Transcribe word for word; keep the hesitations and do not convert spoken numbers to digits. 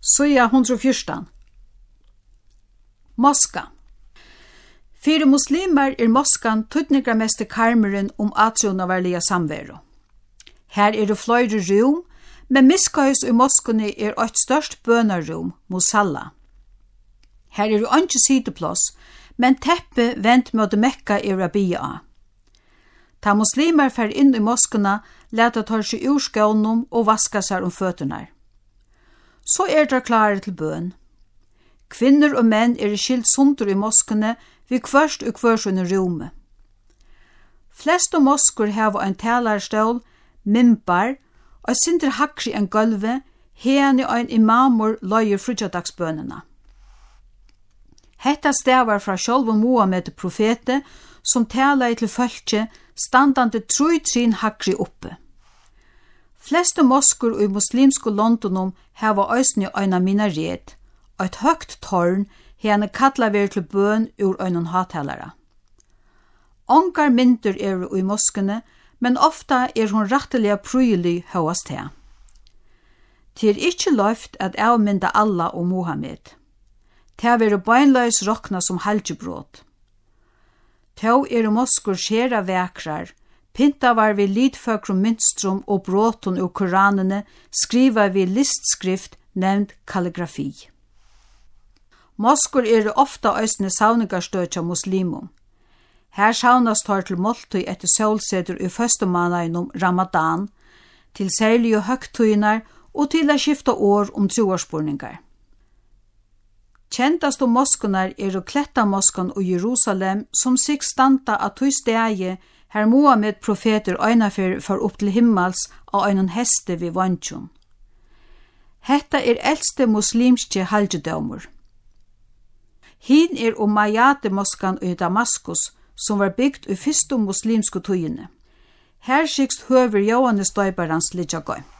Sida hundra og fjúrtan. Moska. Fyrir muslimar er moskan tydningarmeste karmeren om atronavarliga samveru. Her er det fløyre rum, men miskahus i moskene er et størst bønarum, musalla. Her er det ikke sideplås, men teppe vendt mot Mekka er rabia av. Ta muslimer fer inn i moskene, leta tar seg ur skånum og vaska seg om føtterna. Så er det klare til bøn. Kvinner og menn er skilt sunter i moskene, vi kvørst og kvørsunne rume. Fleste mosker har en talarstål, mimbar, og sinter hakri en gulve, hene og en imamur løyer frutjadagsbønene. Hetta stavar fra sjálvu Muhammed profete, som talar til fölkje, standande troi trin hakri oppe. Fleste mosker i muslimske Londonum hava òsne øyna minaret, og et høgt tårn hene kalla ver til bøn ur øynon hatalara. Ongar myndur er i moskene, men ofta er hon ratteliga prøyelig høyast her. Det er ikkje løft at avmynda Allah og Muhammed. Det er vært beinløys rokna som halgebrot. Tau er moskur skjera vekrar, pinta var vi lidføkrum mynstrum og bråton ur koranene, skriva vi listskrift nevnt kalligrafi. Moskur er ofta òsne savningarstøtja muslimum. Her saunast tar til måltøy etter solseter i førstemannainum Ramadan, til særlig og høgtøynar og til å skifta år om troarspurningar. Kjentast om moskunar er Kletta-moskan og Jerusalem som sig standa at tøy stegi her Muhammed profeter øynafer for opp til himmels av øynon heste vid vantjum. Hetta er eldste muslimske halgedømur. Hin er Umayyad-moskan i Damaskus, som var bygd i fyrstu muslimsku tøyene. Her skikst høver Johannes Døybarans lidja gøymt.